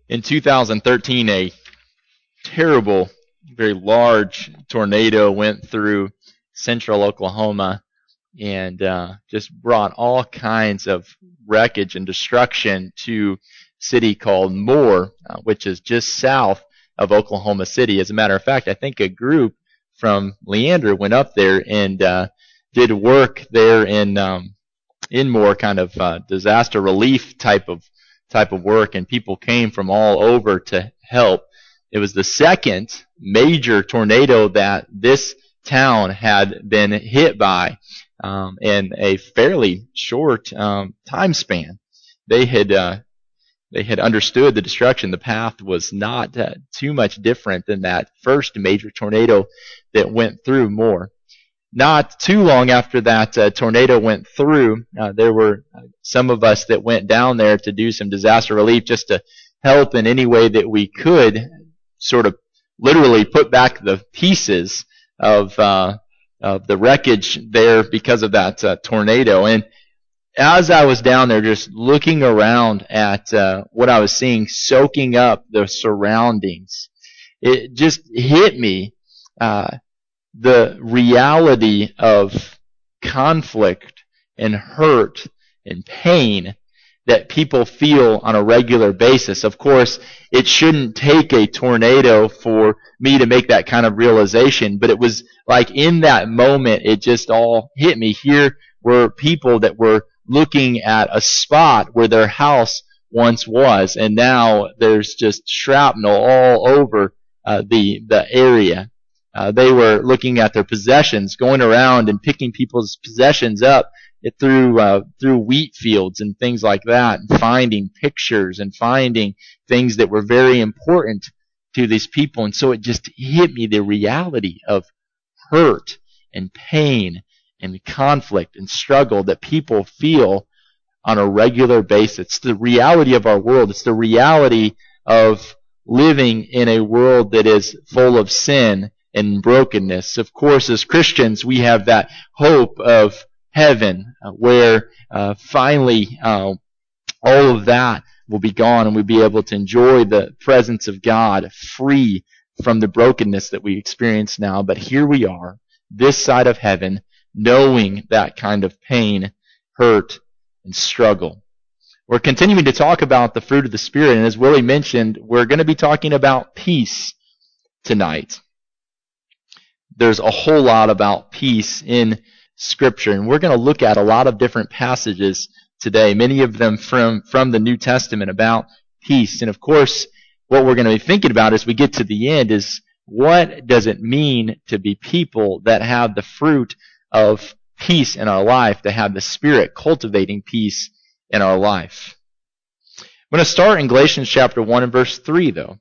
In 2013, a terrible, very large tornado went through central Oklahoma and just brought all kinds of wreckage and destruction to a city called Moore, which is just south of Oklahoma City. As a matter of fact, I think a group from Leander went up there and did work there in Moore, kind of disaster relief type of work, and people came from all over to help. It was the second major tornado that this town had been hit by in a fairly short time span. They had understood the destruction. The path was not too much different than that first major tornado that went through Moore. Not too long after that tornado went through, there were some of us that went down there to do some disaster relief, just to help in any way that we could, sort of literally put back the pieces of the wreckage there because of that tornado. And as I was down there just looking around at what I was seeing, soaking up the surroundings, it just hit me the reality of conflict and hurt and pain that people feel on a regular basis. Of course, it shouldn't take a tornado for me to make that kind of realization, but it was like in that moment, it just all hit me. Here were people that were looking at a spot where their house once was, and now there's just shrapnel all over the area. They were looking at their possessions, going around and picking people's possessions up through wheat fields and things like that, and finding pictures and finding things that were very important to these people. And so it just hit me, the reality of hurt and pain and conflict and struggle that people feel on a regular basis. It's the reality of our world. It's the reality of living in a world that is full of sin and brokenness. Of course, as Christians, we have that hope of heaven, where finally all of that will be gone and we'll be able to enjoy the presence of God free from the brokenness that we experience now. But here we are, this side of heaven, knowing that kind of pain, hurt, and struggle. We're continuing to talk about the fruit of the Spirit, and as Willie mentioned, we're going to be talking about peace tonight. There's a whole lot about peace in Scripture, and we're going to look at a lot of different passages today, many of them from the New Testament about peace. And of course, what we're going to be thinking about as we get to the end is, what does it mean to be people that have the fruit of peace in our life, to have the Spirit cultivating peace in our life? I'm going to start in Galatians chapter 1 and verse 3, though.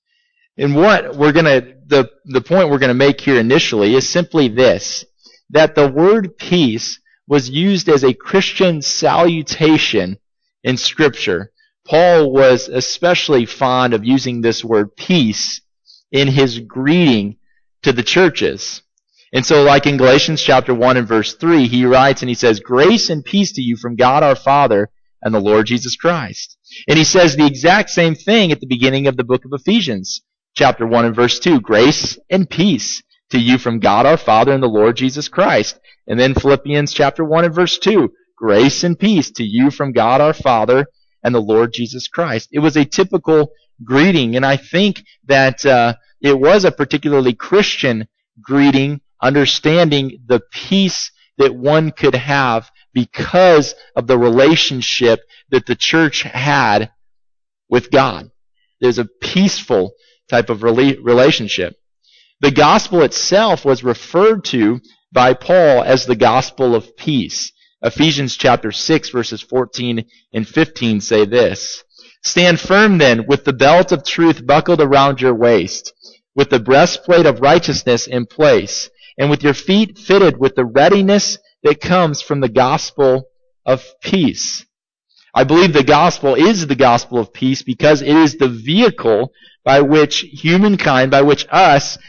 And what we're going to, the point we're going to make here initially is simply this, that the word peace was used as a Christian salutation in Scripture. Paul was especially fond of using this word peace in his greeting to the churches. And so, like in Galatians chapter 1 and verse 3, he writes and he says, "Grace and peace to you from God our Father and the Lord Jesus Christ." And he says the exact same thing at the beginning of the book of Ephesians chapter 1 and verse 2, "Grace and peace to you from God our Father and the Lord Jesus Christ." And then Philippians chapter 1 and verse 2, "Grace and peace to you from God our Father and the Lord Jesus Christ." It was a typical greeting, and I think that it was a particularly Christian greeting, understanding the peace that one could have because of the relationship that the church had with God. There's a peaceful type of relationship. The gospel itself was referred to by Paul as the gospel of peace. Ephesians chapter 6 verses 14 and 15 say this, "Stand firm then with the belt of truth buckled around your waist, with the breastplate of righteousness in place, and with your feet fitted with the readiness that comes from the gospel of peace." I believe the gospel is the gospel of peace because it is the vehicle by which humankind, by which us,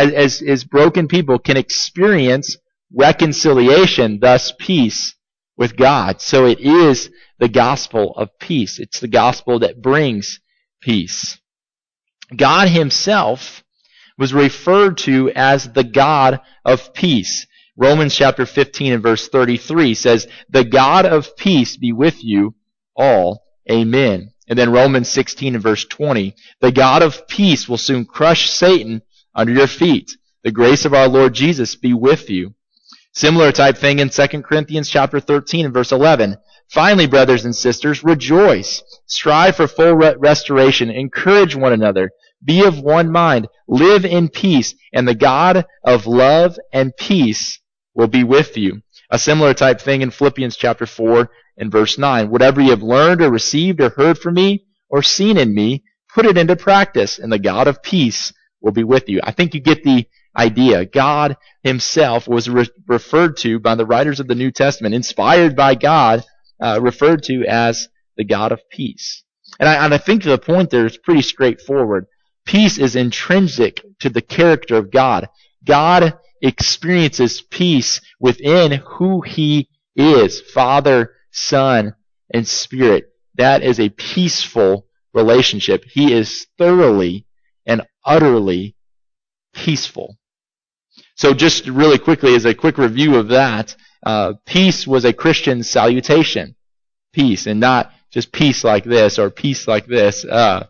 as broken people, can experience reconciliation, thus peace with God. So it is the gospel of peace. It's the gospel that brings peace. God himself was referred to as the God of peace. Romans chapter 15 and verse 33 says, "The God of peace be with you all. Amen." And then Romans 16 and verse 20, "The God of peace will soon crush Satan under your feet. The grace of our Lord Jesus be with you." Similar type thing in 2 Corinthians chapter 13 and verse 11. "Finally, brothers and sisters, rejoice. Strive for full restoration. Encourage one another. Be of one mind. Live in peace. And the God of love and peace will be with you." A similar type thing in Philippians chapter 4 and verse 9. "Whatever you have learned or received or heard from me or seen in me, put it into practice, and the God of peace will be with you." I think you get the idea. God himself was referred to by the writers of the New Testament, inspired by God, referred to as the God of peace. And I think the point there is pretty straightforward. Peace is intrinsic to the character of God. God experiences peace within who he is, Father, Son, and Spirit. That is a peaceful relationship. He is thoroughly and utterly peaceful. So just really quickly, as a quick review of that, peace was a Christian salutation. Peace, and not just peace like this or peace like this.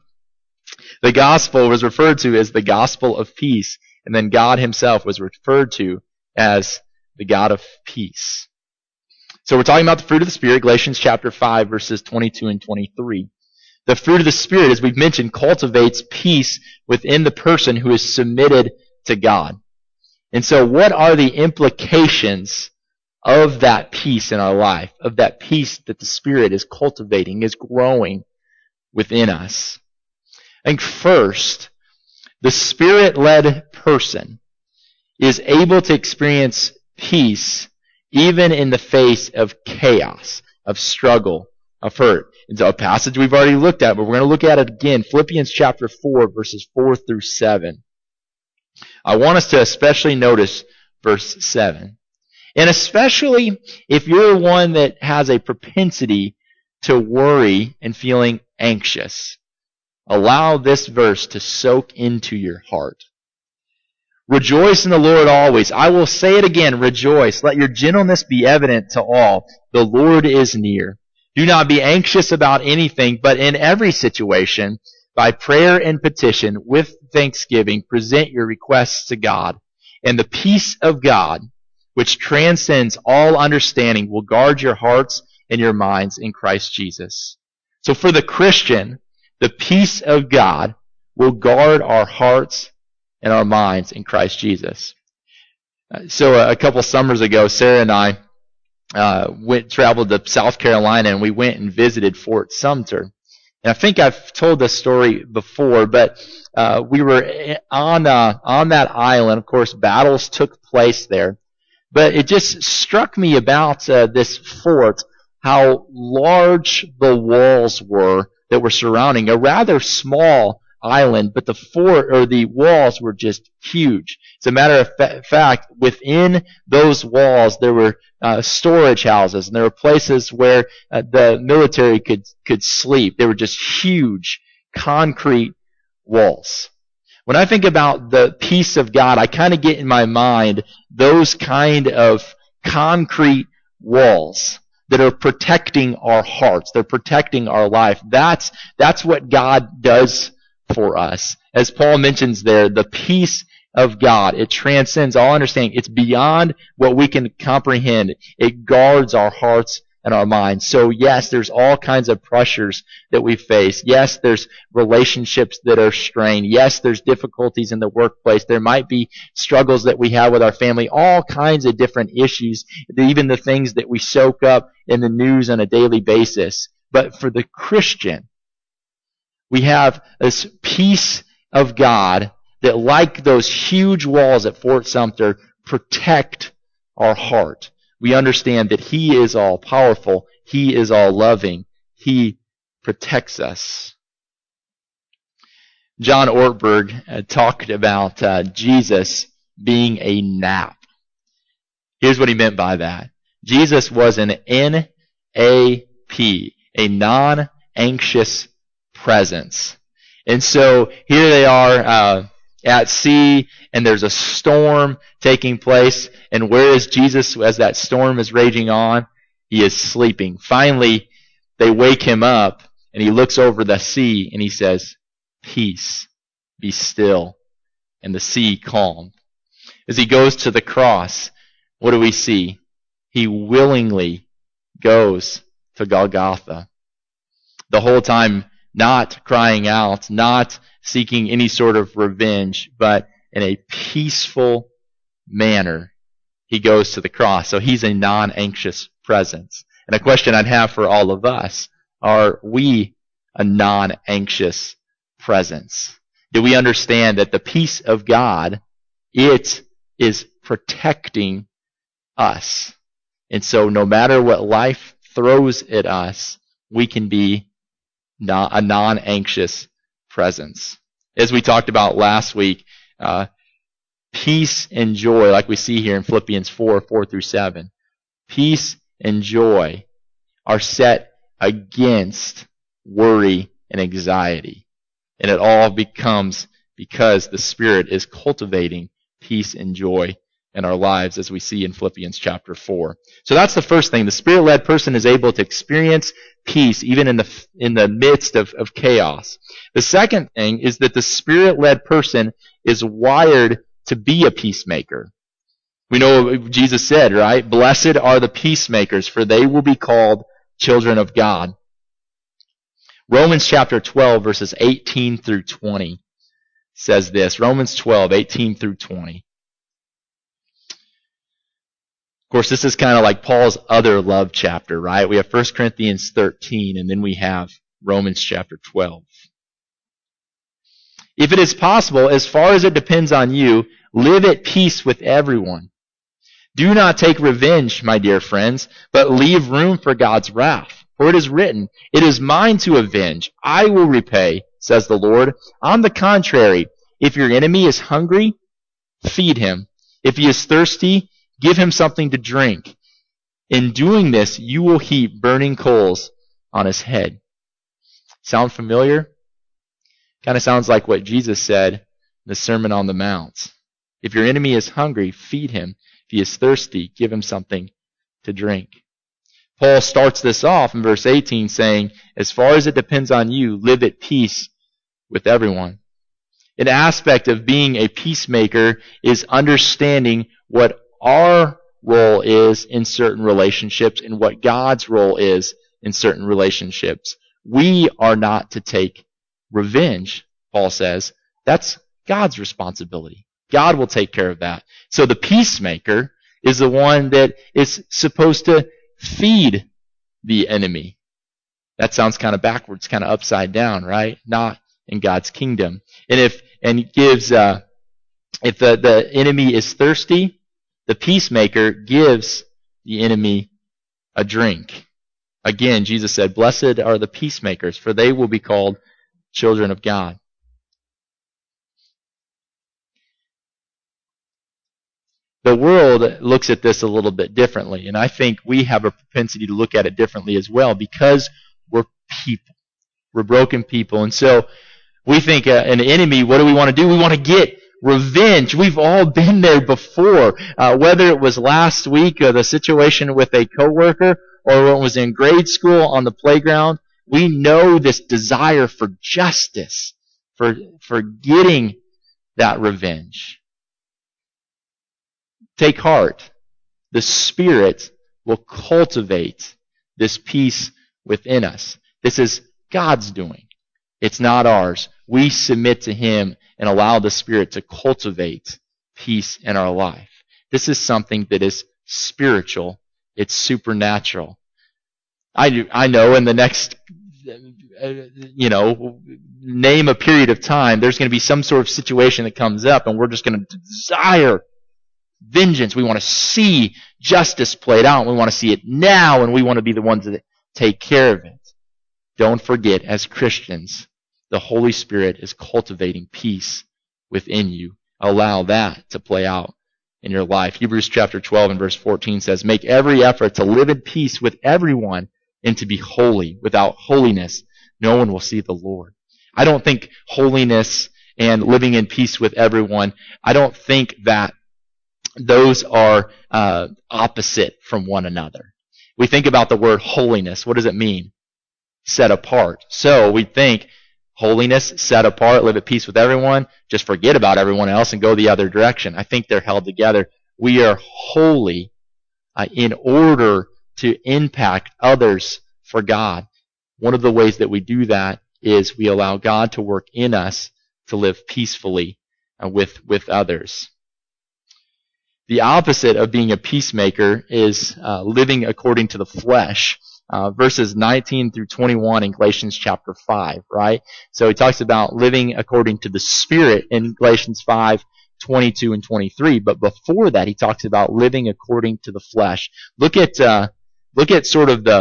The gospel was referred to as the gospel of peace, and then God himself was referred to as the God of peace. So we're talking about the fruit of the Spirit, Galatians chapter 5, verses 22 and 23. The fruit of the Spirit, as we've mentioned, cultivates peace within the person who is submitted to God. And so what are the implications of that peace in our life, of that peace that the Spirit is cultivating, is growing within us? I think first, the Spirit-led person is able to experience peace even in the face of chaos, of struggle, of hurt. It's a passage we've already looked at, but we're going to look at it again. Philippians chapter 4, verses 4 through 7. I want us to especially notice verse 7. And especially if you're one that has a propensity to worry and feeling anxious, allow this verse to soak into your heart. "Rejoice in the Lord always. I will say it again, rejoice. Let your gentleness be evident to all. The Lord is near. Do not be anxious about anything, but in every situation, by prayer and petition, with thanksgiving, present your requests to God. And the peace of God, which transcends all understanding, will guard your hearts and your minds in Christ Jesus." So for the Christian, the peace of God will guard our hearts and our minds in Christ Jesus. So a couple summers ago, Sarah and I traveled to South Carolina, and we went and visited Fort Sumter. And I think I've told this story before, but we were on that island. Of course, battles took place there. But it just struck me about this fort, how large the walls were that were surrounding a rather small island, but the fort or the walls were just huge. As a matter of fact, within those walls there were storage houses, and there were places where the military could sleep. They were just huge concrete walls. When I think about the peace of God, I kind of get in my mind those kind of concrete walls that are protecting our hearts. They're protecting our life. That's what God does for us. As Paul mentions there, the peace of God, it transcends all understanding. It's beyond what we can comprehend. It guards our hearts and our minds. So yes, there's all kinds of pressures that we face. Yes, there's relationships that are strained. Yes, there's difficulties in the workplace. There might be struggles that we have with our family. All kinds of different issues, even the things that we soak up in the news on a daily basis. But for the Christian, we have this peace of God that, like those huge walls at Fort Sumter, protect our heart. We understand that He is all powerful. He is all loving. He protects us. John Ortberg talked about Jesus being a nap. Here's what he meant by that. Jesus was an NAP, a non-anxious presence. And so here they are at sea, and there's a storm taking place. And where is Jesus as that storm is raging on? He is sleeping. Finally, they wake him up, and he looks over the sea, and he says, "Peace, be still." And the sea calmed. As he goes to the cross, what do we see? He willingly goes to Golgotha. The whole time, not crying out, not seeking any sort of revenge, but in a peaceful manner, he goes to the cross. So he's a non-anxious presence. And a question I'd have for all of us, are we a non-anxious presence? Do we understand that the peace of God, it is protecting us? And so no matter what life throws at us, we can be a non-anxious presence. As we talked about last week, peace and joy, like we see here in Philippians 4:4-7, peace and joy are set against worry and anxiety. And it all becomes because the Spirit is cultivating peace and joy in our lives, as we see in Philippians chapter 4. So that's the first thing. The Spirit-led person is able to experience peace even in the midst of chaos. The second thing is that the Spirit-led person is wired to be a peacemaker. We know what Jesus said, right? Blessed are the peacemakers, for they will be called children of God. Romans chapter 12, verses 18-20 says this. Romans 12, 18-20. Of course, this is kind of like Paul's other love chapter, right? We have 1 Corinthians 13, and then we have Romans chapter 12. If it is possible, as far as it depends on you, live at peace with everyone. Do not take revenge, my dear friends, but leave room for God's wrath. For it is written, "It is mine to avenge. I will repay, says the Lord." On the contrary, if your enemy is hungry, feed him. If he is thirsty, give him something to drink. In doing this, you will heap burning coals on his head. Sound familiar? Kind of sounds like what Jesus said in the Sermon on the Mount. If your enemy is hungry, feed him. If he is thirsty, give him something to drink. Paul starts this off in verse 18 saying, as far as it depends on you, live at peace with everyone. An aspect of being a peacemaker is understanding what our role is in certain relationships and what God's role is in certain relationships. We are not to take revenge, Paul says. That's God's responsibility. God will take care of that. So the peacemaker is the one that is supposed to feed the enemy. That sounds kind of backwards, kind of upside down, right? Not in God's kingdom. And if the enemy is thirsty, the peacemaker gives the enemy a drink. Again, Jesus said, "Blessed are the peacemakers, for they will be called children of God." The world looks at this a little bit differently, and I think we have a propensity to look at it differently as well because we're people. We're broken people. And so we think an enemy, what do we want to do? We want to get revenge. We've all been there before. Whether it was last week, the situation with a coworker, or when it was in grade school on the playground, we know this desire for justice, for getting that revenge. Take heart. The Spirit will cultivate this peace within us. This is God's doing. It's not ours. We submit to Him and allow the Spirit to cultivate peace in our life. This is something that is spiritual. It's supernatural. I know in the next, name a period of time, there's going to be some sort of situation that comes up and we're just going to desire vengeance. We want to see justice played out. We want to see it now, and we want to be the ones that take care of it. Don't forget, as Christians, the Holy Spirit is cultivating peace within you. Allow that to play out in your life. Hebrews chapter 12 and verse 14 says, "Make every effort to live in peace with everyone and to be holy. Without holiness, no one will see the Lord." I don't think holiness and living in peace with everyone, I don't think that those are opposite from one another. We think about the word holiness. What does it mean? Set apart. So we think holiness, set apart, live at peace with everyone, just forget about everyone else and go the other direction. I think they're held together. We are holy in order to impact others for God. One of the ways that we do that is we allow God to work in us to live peacefully with others. The opposite of being a peacemaker is living according to the flesh. Verses 19 through 21 in Galatians chapter 5, right? So he talks about living according to the Spirit in Galatians 5, 22 and 23. But before that, he talks about living according to the flesh. Look at sort of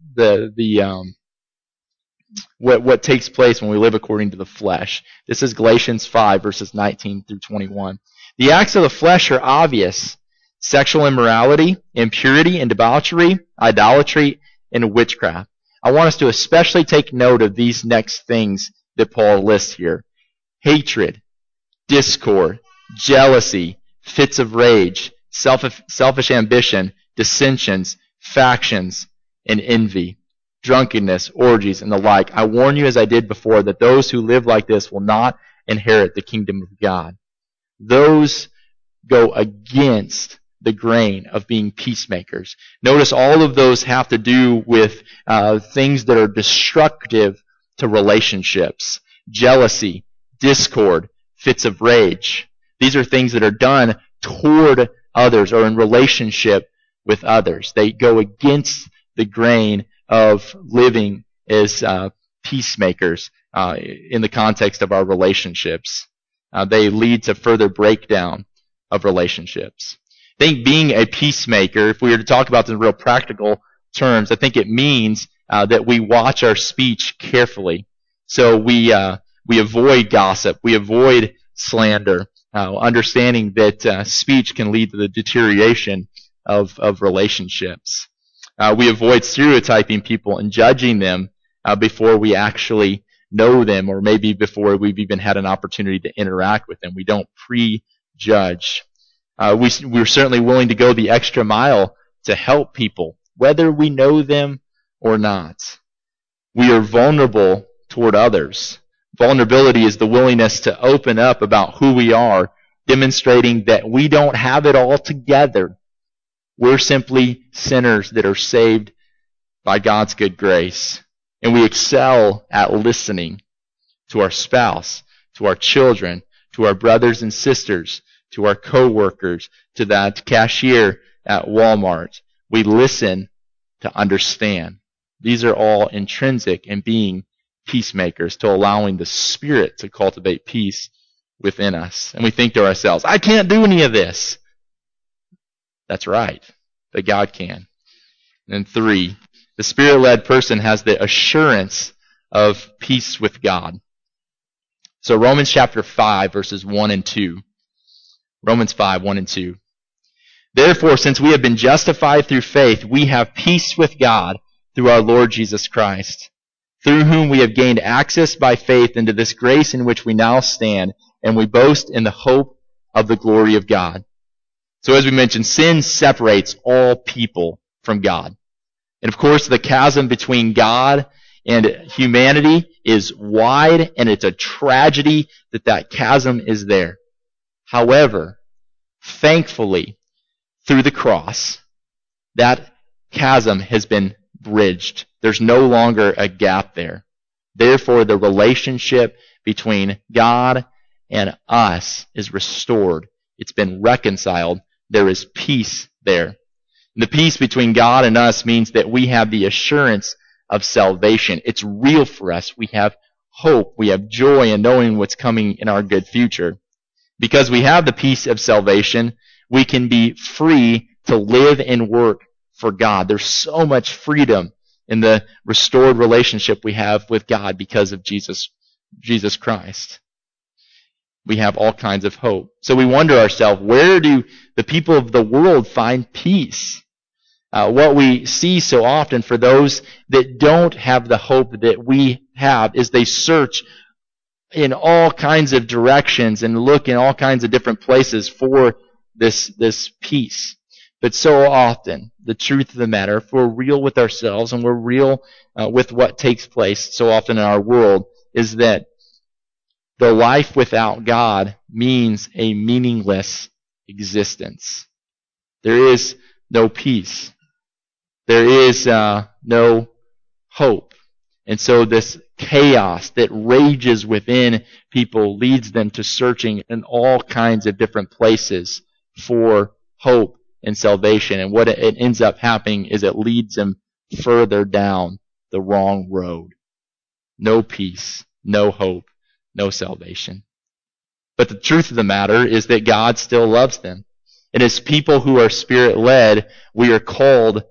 what takes place when we live according to the flesh. This is Galatians 5, verses 19 through 21. The acts of the flesh are obvious: sexual immorality, impurity and debauchery, idolatry, and witchcraft. I want us to especially take note of these next things that Paul lists here: hatred, discord, jealousy, fits of rage, selfish ambition, dissensions, factions, and envy, drunkenness, orgies, and the like. I warn you, as I did before, that those who live like this will not inherit the kingdom of God. Those go against the grain of being peacemakers. Notice all of those have to do with things that are destructive to relationships: jealousy, discord, fits of rage. These are things that are done toward others or in relationship with others. They go against the grain of living as peacemakers in the context of our relationships. They lead to further breakdown of relationships. I think being a peacemaker, if we were to talk about this in real practical terms, I think it means that we watch our speech carefully. So we avoid gossip, we avoid slander, understanding that speech can lead to the deterioration of relationships. We avoid stereotyping people and judging them before we actually know them, or maybe before we've even had an opportunity to interact with them. We don't prejudge. We're certainly willing to go the extra mile to help people, whether we know them or not. We are vulnerable toward others. Vulnerability is the willingness to open up about who we are, demonstrating that we don't have it all together. We're simply sinners that are saved by God's good grace. And we excel at listening to our spouse, to our children, to our brothers and sisters, to our co-workers, to that cashier at Walmart. We listen to understand. These are all intrinsic in being peacemakers, to allowing the Spirit to cultivate peace within us. And we think to ourselves, I can't do any of this. That's right, but God can. And 3, the Spirit-led person has the assurance of peace with God. So Romans chapter 5, verses 1 and 2. Romans 5, 1 and 2. Therefore, since we have been justified through faith, we have peace with God through our Lord Jesus Christ, through whom we have gained access by faith into this grace in which we now stand, and we boast in the hope of the glory of God. So as we mentioned, sin separates all people from God. And of course, the chasm between God and humanity is wide, and it's a tragedy that chasm is there. However, thankfully, through the cross, that chasm has been bridged. There's no longer a gap there. Therefore, the relationship between God and us is restored. It's been reconciled. There is peace there. And the peace between God and us means that we have the assurance of salvation. It's real for us. We have hope. We have joy in knowing what's coming in our good future. Because we have the peace of salvation, we can be free to live and work for God. There's so much freedom in the restored relationship we have with God because of Jesus Christ. We have all kinds of hope. So we wonder ourselves, where do the people of the world find peace? What we see so often for those that don't have the hope that we have is they search in all kinds of directions and look in all kinds of different places for this peace. But so often, the truth of the matter, if we're real with ourselves and we're real with what takes place so often in our world, is that the life without God means a meaningless existence. There is no peace. There is no hope. And so this chaos that rages within people leads them to searching in all kinds of different places for hope and salvation. And what it ends up happening is it leads them further down the wrong road. No peace, no hope, no salvation. But the truth of the matter is that God still loves them. And as people who are Spirit-led, we are called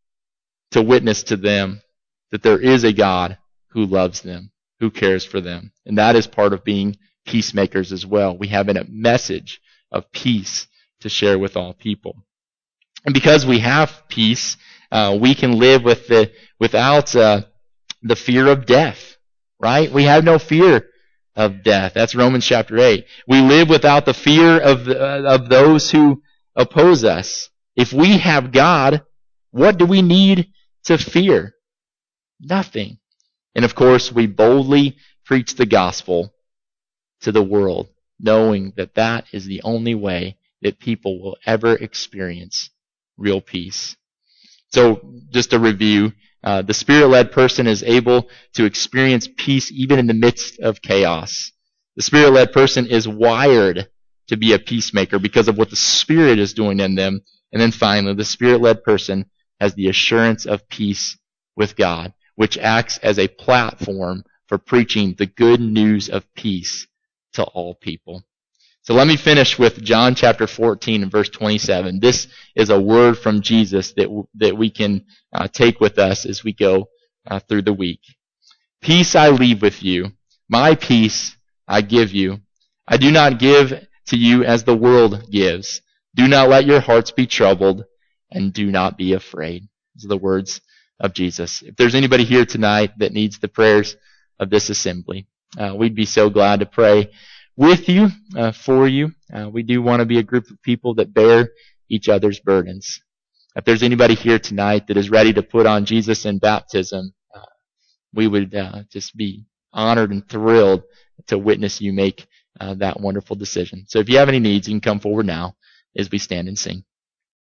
to witness to them that there is a God who loves them, who cares for them. And that is part of being peacemakers as well. We have a message of peace to share with all people. And because we have peace, we can live without the fear of death, right? We have no fear of death. That's Romans chapter 8. We live without the fear of those who oppose us. If we have God, what do we need to fear? Nothing. And of course, we boldly preach the gospel to the world, knowing that that is the only way that people will ever experience real peace. So, just a review. The Spirit-led person is able to experience peace even in the midst of chaos. The Spirit-led person is wired to be a peacemaker because of what the Spirit is doing in them. And then finally, the Spirit-led person has the assurance of peace with God, which acts as a platform for preaching the good news of peace to all people. So let me finish with John chapter 14 and verse 27. This is a word from Jesus that we can take with us as we go through the week. Peace I leave with you. My peace I give you. I do not give to you as the world gives. Do not let your hearts be troubled, and do not be afraid. These are the words of Jesus. If there's anybody here tonight that needs the prayers of this assembly, we'd be so glad to pray with you, for you. We do want to be a group of people that bear each other's burdens. If there's anybody here tonight that is ready to put on Jesus in baptism, we would just be honored and thrilled to witness you make that wonderful decision. So if you have any needs, you can come forward now as we stand and sing.